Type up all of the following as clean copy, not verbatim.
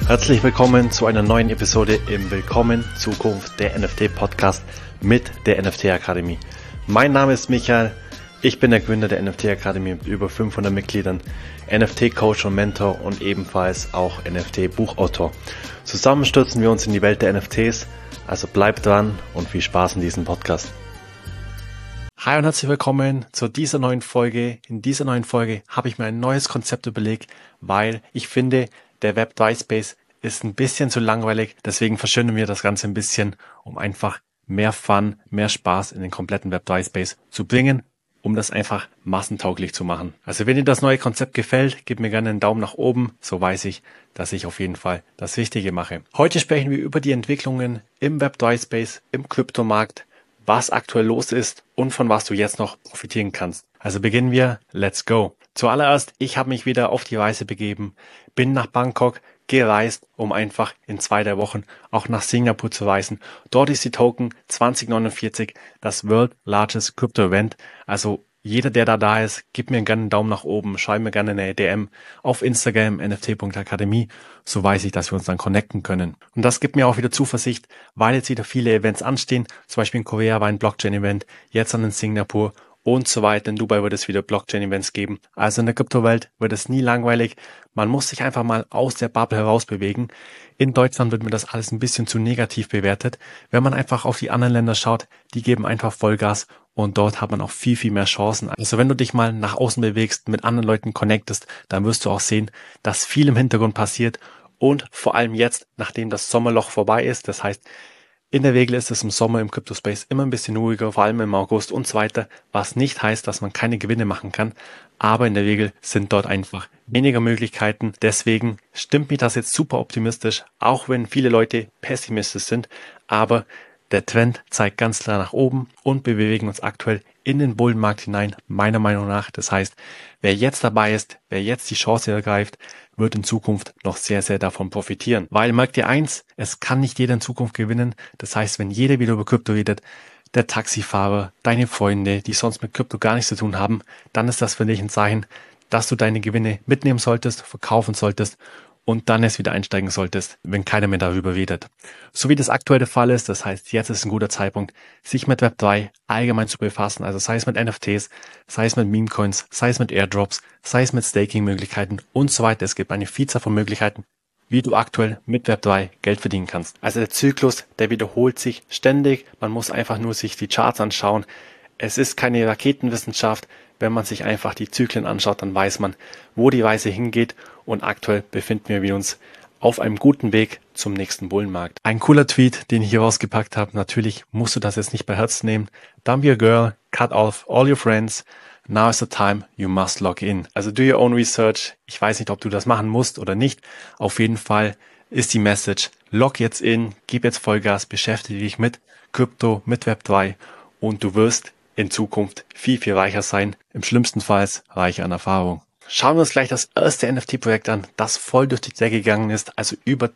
Herzlich willkommen zu einer neuen Episode im Willkommen Zukunft der NFT Podcast mit der NFT Akademie. Mein Name ist Michael, ich bin der Gründer der NFT Akademie mit über 500 Mitgliedern, NFT Coach und Mentor und ebenfalls auch NFT Buchautor. Zusammen stürzen wir uns in die Welt der NFTs, also bleibt dran und viel Spaß in diesem Podcast. Hi und herzlich willkommen zu dieser neuen Folge. In dieser neuen Folge habe ich mir ein neues Konzept überlegt, weil ich finde, der Web3-Space ist ein bisschen zu langweilig. Deswegen verschönern wir das Ganze ein bisschen, um einfach mehr Fun, mehr Spaß in den kompletten Web3-Space zu bringen, um das einfach massentauglich zu machen. Also wenn dir das neue Konzept gefällt, gib mir gerne einen Daumen nach oben. So weiß ich, dass ich auf jeden Fall das Richtige mache. Heute sprechen wir über die Entwicklungen im Web3-Space, im Kryptomarkt, was aktuell los ist und von was du jetzt noch profitieren kannst. Also beginnen wir, let's go. Zuallererst, ich habe mich wieder auf die Reise begeben, bin nach Bangkok gereist, um einfach in 2-3 Wochen auch nach Singapur zu reisen. Dort ist die Token 2049 das World Largest Crypto Event. Also jeder, der da ist, gib mir gerne einen Daumen nach oben, schreib mir gerne eine DM auf Instagram nft.akademie, so weiß ich, dass wir uns dann connecten können. Und das gibt mir auch wieder Zuversicht, weil jetzt wieder viele Events anstehen. Zum Beispiel in Korea war ein Blockchain-Event, jetzt dann in Singapur und so weiter. In Dubai wird es wieder Blockchain-Events geben. Also in der Kryptowelt wird es nie langweilig. Man muss sich einfach mal aus der Bubble heraus bewegen. In Deutschland wird mir das alles ein bisschen zu negativ bewertet. Wenn man einfach auf die anderen Länder schaut, die geben einfach Vollgas und dort hat man auch viel, viel mehr Chancen. Also wenn du dich mal nach außen bewegst, mit anderen Leuten connectest, dann wirst du auch sehen, dass viel im Hintergrund passiert und vor allem jetzt, nachdem das Sommerloch vorbei ist, das heißt, in der Regel ist es im Sommer im Crypto-Space immer ein bisschen ruhiger, vor allem im August und so weiter, was nicht heißt, dass man keine Gewinne machen kann, aber in der Regel sind dort einfach weniger Möglichkeiten. Deswegen stimmt mich das jetzt super optimistisch, auch wenn viele Leute pessimistisch sind, aber der Trend zeigt ganz klar nach oben und wir bewegen uns aktuell in den Bullenmarkt hinein, meiner Meinung nach. Das heißt, wer jetzt dabei ist, wer jetzt die Chance ergreift, wird in Zukunft noch sehr, sehr davon profitieren. Weil merkt ihr eins, es kann nicht jeder in Zukunft gewinnen. Das heißt, wenn jeder wieder über Krypto redet, der Taxifahrer, deine Freunde, die sonst mit Krypto gar nichts zu tun haben, dann ist das für dich ein Zeichen, dass du deine Gewinne mitnehmen solltest, verkaufen solltest und dann erst wieder einsteigen solltest, wenn keiner mehr darüber redet. So wie das aktuell der Fall ist, das heißt, jetzt ist ein guter Zeitpunkt, sich mit Web3 allgemein zu befassen, also sei es mit NFTs, sei es mit Meme-Coins, sei es mit Airdrops, sei es mit Staking-Möglichkeiten und so weiter. Es gibt eine Vielzahl von Möglichkeiten, wie du aktuell mit Web3 Geld verdienen kannst. Also der Zyklus, der wiederholt sich ständig, man muss einfach nur sich die Charts anschauen. Es ist keine Raketenwissenschaft. Wenn man sich einfach die Zyklen anschaut, dann weiß man, wo die Reise hingeht und aktuell befinden wir uns auf einem guten Weg zum nächsten Bullenmarkt. Ein cooler Tweet, den ich hier rausgepackt habe. Natürlich musst du das jetzt nicht bei Herzen nehmen. Don't be a girl, cut off all your friends. Now is the time you must log in. Also do your own research. Ich weiß nicht, ob du das machen musst oder nicht. Auf jeden Fall ist die Message, log jetzt in, gib jetzt Vollgas, beschäftige dich mit Krypto, mit Web3 und du wirst in Zukunft viel, viel reicher sein. Im schlimmsten Fall reicher an Erfahrung. Schauen wir uns gleich das erste NFT-Projekt an, das voll durch die Decke gegangen ist, also über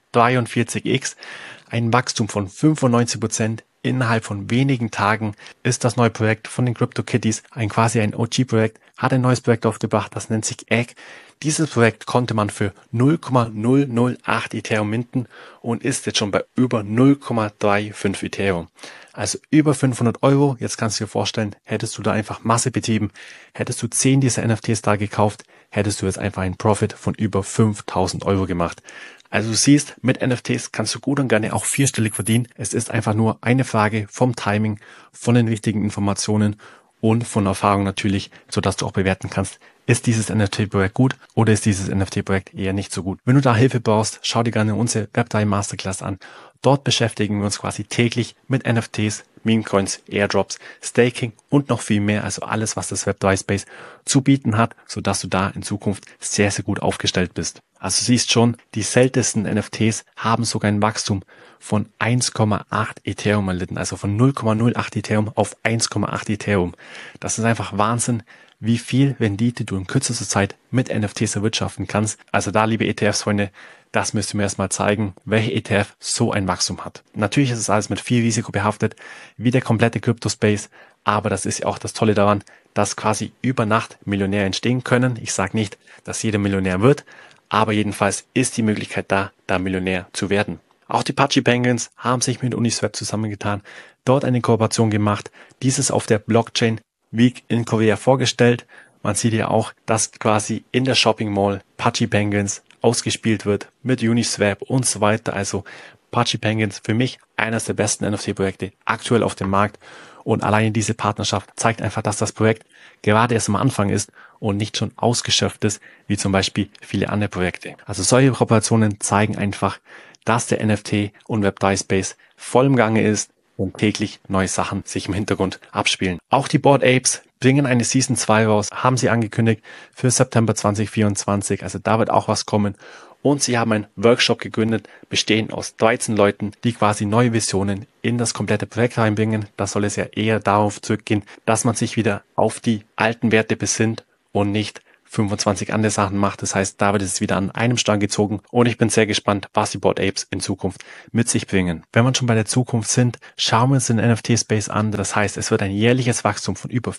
43x. Ein Wachstum von 95%. Innerhalb von wenigen Tagen ist das neue Projekt von den CryptoKitties quasi ein OG-Projekt, hat ein neues Projekt aufgebracht, das nennt sich Egg. Dieses Projekt konnte man für 0,008 Ethereum minten und ist jetzt schon bei über 0,35 Ethereum. Also über 500 Euro. Jetzt kannst du dir vorstellen, hättest du da einfach Masse betrieben, hättest du 10 dieser NFTs da gekauft, hättest du jetzt einfach einen Profit von über 5.000 Euro gemacht. Also du siehst, mit NFTs kannst du gut und gerne auch vierstellig verdienen. Es ist einfach nur eine Frage vom Timing, von den richtigen Informationen und von Erfahrung natürlich, sodass du auch bewerten kannst, ist dieses NFT-Projekt gut oder ist dieses NFT-Projekt eher nicht so gut. Wenn du da Hilfe brauchst, schau dir gerne unsere Web3 Masterclass an. Dort beschäftigen wir uns quasi täglich mit NFTs, Meme-Coins, Airdrops, Staking und noch viel mehr, also alles, was das Web3-Space zu bieten hat, sodass du da in Zukunft sehr, sehr gut aufgestellt bist. Also siehst schon, die seltensten NFTs haben sogar ein Wachstum von 1,8 Ethereum erlitten, also von 0,08 Ethereum auf 1,8 Ethereum. Das ist einfach Wahnsinn, wie viel Rendite du in kürzester Zeit mit NFTs erwirtschaften kannst. Also da, liebe ETFs-Freunde, das müsst ihr mir erstmal zeigen, welche ETF so ein Wachstum hat. Natürlich ist es alles mit viel Risiko behaftet, wie der komplette Crypto-Space, aber das ist ja auch das Tolle daran, dass quasi über Nacht Millionäre entstehen können. Ich sage nicht, dass jeder Millionär wird, aber jedenfalls ist die Möglichkeit da Millionär zu werden. Auch die Pudgy Penguins haben sich mit Uniswap zusammengetan, dort eine Kooperation gemacht, dieses auf der Blockchain Week in Korea vorgestellt. Man sieht ja auch, dass quasi in der Shopping Mall Pudgy Penguins ausgespielt wird mit Uniswap und so weiter. Also Pudgy Penguins für mich eines der besten NFT-Projekte aktuell auf dem Markt. Und alleine diese Partnerschaft zeigt einfach, dass das Projekt gerade erst am Anfang ist und nicht schon ausgeschöpft ist, wie zum Beispiel viele andere Projekte. Also solche Kooperationen zeigen einfach, dass der NFT- und Web3-Space voll im Gange ist und täglich neue Sachen sich im Hintergrund abspielen. Auch die Bored Apes bringen eine Season 2 raus, haben sie angekündigt für September 2024. Also da wird auch was kommen. Und sie haben einen Workshop gegründet, bestehend aus 13 Leuten, die quasi neue Visionen in das komplette Projekt reinbringen. Da soll es ja eher darauf zurückgehen, dass man sich wieder auf die alten Werte besinnt und nicht 25 andere Sachen macht. Das heißt, da wird es wieder an einem Strang gezogen und ich bin sehr gespannt, was die Bored Apes in Zukunft mit sich bringen. Wenn wir schon bei der Zukunft sind, schauen wir uns den NFT-Space an. Das heißt, es wird ein jährliches Wachstum von über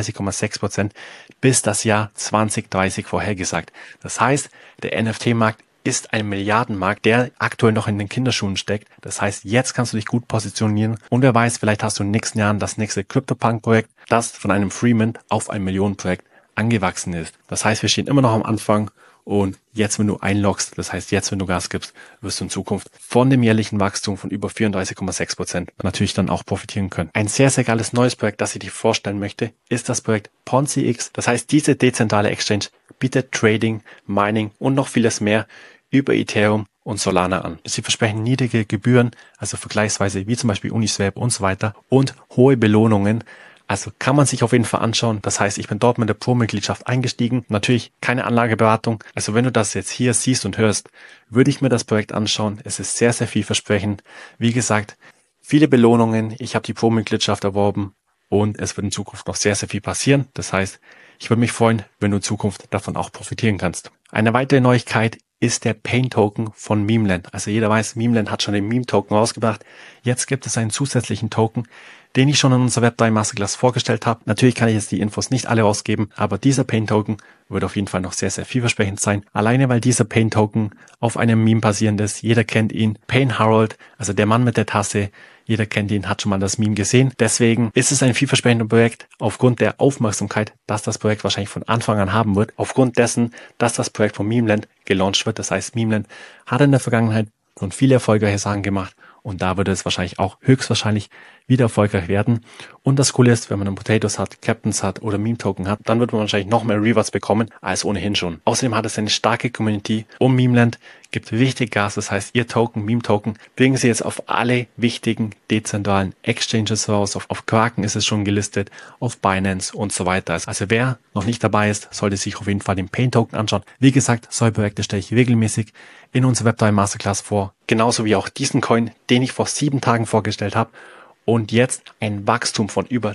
34,6% bis das Jahr 2030 vorhergesagt. Das heißt, der NFT-Markt ist ein Milliardenmarkt, der aktuell noch in den Kinderschuhen steckt. Das heißt, jetzt kannst du dich gut positionieren und wer weiß, vielleicht hast du in den nächsten Jahren das nächste CryptoPunk-Projekt, das von einem Freemint auf ein Millionenprojekt angewachsen ist. Das heißt, wir stehen immer noch am Anfang und jetzt, wenn du einloggst, das heißt jetzt, wenn du Gas gibst, wirst du in Zukunft von dem jährlichen Wachstum von über 34,6% natürlich dann auch profitieren können. Ein sehr, sehr geiles neues Projekt, das ich dir vorstellen möchte, ist das Projekt PonziX. Das heißt, diese dezentrale Exchange bietet Trading, Mining und noch vieles mehr über Ethereum und Solana an. Sie versprechen niedrige Gebühren, also vergleichsweise wie zum Beispiel Uniswap und so weiter und hohe Belohnungen. Also kann man sich auf jeden Fall anschauen. Das heißt, ich bin dort mit der Pro-Mitgliedschaft eingestiegen. Natürlich keine Anlageberatung. Also wenn du das jetzt hier siehst und hörst, würde ich mir das Projekt anschauen. Es ist sehr, sehr vielversprechend. Wie gesagt, viele Belohnungen. Ich habe die Pro-Mitgliedschaft erworben und es wird in Zukunft noch sehr, sehr viel passieren. Das heißt, ich würde mich freuen, wenn du in Zukunft davon auch profitieren kannst. Eine weitere Neuigkeit ist der Pain-Token von Memeland. Also jeder weiß, Memeland hat schon den Meme-Token rausgebracht. Jetzt gibt es einen zusätzlichen Token, den ich schon in unserer Web3 Masterclass vorgestellt habe. Natürlich kann ich jetzt die Infos nicht alle rausgeben, aber dieser Pain-Token wird auf jeden Fall noch sehr, sehr vielversprechend sein. Alleine weil dieser Pain-Token auf einem Meme basierend ist. Jeder kennt ihn. Pain Harold, also der Mann mit der Tasse. Jeder kennt ihn, hat schon mal das Meme gesehen. Deswegen ist es ein vielversprechendes Projekt aufgrund der Aufmerksamkeit, dass das Projekt wahrscheinlich von Anfang an haben wird. Aufgrund dessen, dass das Projekt von Memeland gelauncht wird. Das heißt, Memeland hat in der Vergangenheit schon viele erfolgreiche Sachen gemacht. Und da würde es wahrscheinlich auch höchstwahrscheinlich wieder erfolgreich werden. Und das Coole ist, wenn man einen Potatoes hat, Captains hat oder Meme-Token hat, dann wird man wahrscheinlich noch mehr Rewards bekommen als ohnehin schon. Außerdem hat es eine starke Community um Memeland, gibt richtig Gas. Das heißt, ihr Token, Meme-Token, bringen sie jetzt auf alle wichtigen dezentralen Exchanges raus. Auf Kraken ist es schon gelistet, auf Binance und so weiter. Also wer noch nicht dabei ist, sollte sich auf jeden Fall den Pain-Token anschauen. Wie gesagt, solche Projekte stelle ich regelmäßig in unserer Web3 Masterclass vor. Genauso wie auch diesen Coin, den ich vor 7 Tagen vorgestellt habe. Und jetzt ein Wachstum von über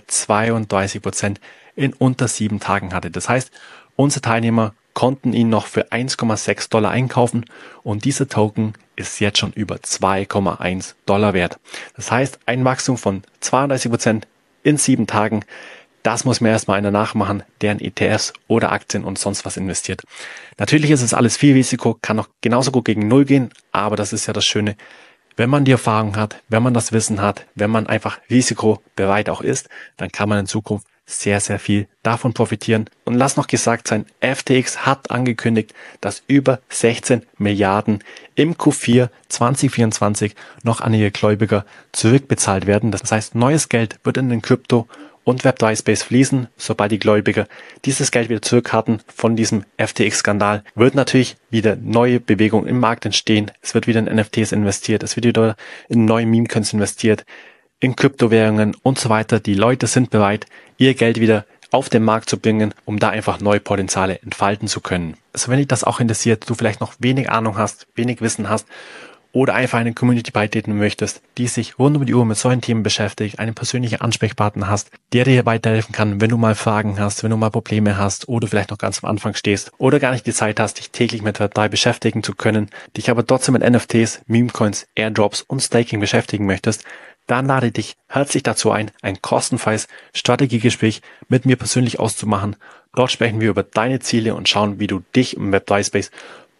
32% in unter 7 Tagen hatte. Das heißt, unsere Teilnehmer konnten ihn noch für $1,6 einkaufen und dieser Token ist jetzt schon über $2,1 wert. Das heißt, ein Wachstum von 32% in 7 Tagen. Das muss mir erstmal einer nachmachen, der in ETFs oder Aktien und sonst was investiert. Natürlich ist es alles viel Risiko, kann auch genauso gut gegen Null gehen, aber das ist ja das Schöne. Wenn man die Erfahrung hat, wenn man das Wissen hat, wenn man einfach risikobereit auch ist, dann kann man in Zukunft sehr, sehr viel davon profitieren. Und lass noch gesagt sein, FTX hat angekündigt, dass über 16 Milliarden im Q4 2024 noch an ihre Gläubiger zurückbezahlt werden. Das heißt, neues Geld wird in den Krypto- und Web3-Space fließen, sobald die Gläubiger dieses Geld wieder zurück hatten von diesem FTX-Skandal, wird natürlich wieder neue Bewegung im Markt entstehen. Es wird wieder in NFTs investiert, es wird wieder in neue Meme-Coins investiert, in Kryptowährungen und so weiter. Die Leute sind bereit, ihr Geld wieder auf den Markt zu bringen, um da einfach neue Potenziale entfalten zu können. Also wenn dich das auch interessiert, du vielleicht noch wenig Ahnung hast, wenig Wissen hast, oder einfach eine Community beitreten möchtest, die sich rund um die Uhr mit solchen Themen beschäftigt, einen persönlichen Ansprechpartner hast, der dir weiterhelfen kann, wenn du mal Fragen hast, wenn du mal Probleme hast oder vielleicht noch ganz am Anfang stehst oder gar nicht die Zeit hast, dich täglich mit Web3 beschäftigen zu können, dich aber trotzdem mit NFTs, Memecoins, Airdrops und Staking beschäftigen möchtest, dann lade dich herzlich dazu ein kostenfreies Strategiegespräch mit mir persönlich auszumachen. Dort sprechen wir über deine Ziele und schauen, wie du dich im Web3-Space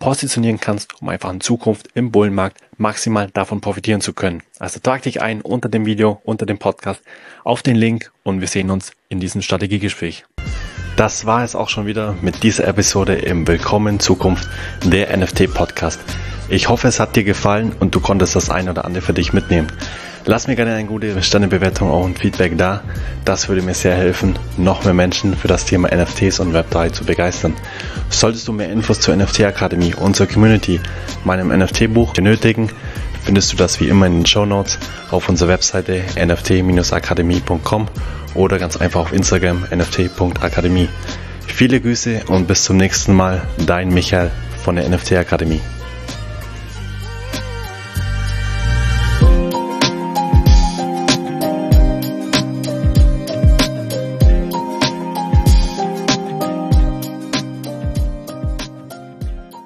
positionieren kannst, um einfach in Zukunft im Bullenmarkt maximal davon profitieren zu können. Also trag dich ein unter dem Video, unter dem Podcast auf den Link und wir sehen uns in diesem Strategiegespräch. Das war es auch schon wieder mit dieser Episode im Willkommen in Zukunft, der NFT-Podcast. Ich hoffe, es hat dir gefallen und du konntest das ein oder andere für dich mitnehmen. Lass mir gerne eine gute Sternebewertung und Feedback da. Das würde mir sehr helfen, noch mehr Menschen für das Thema NFTs und Web3 zu begeistern. Solltest du mehr Infos zur NFT-Akademie, unserer Community, meinem NFT-Buch benötigen, findest du das wie immer in den Shownotes auf unserer Webseite nft-akademie.com oder ganz einfach auf Instagram nft.akademie. Viele Grüße und bis zum nächsten Mal, dein Michael von der NFT-Akademie.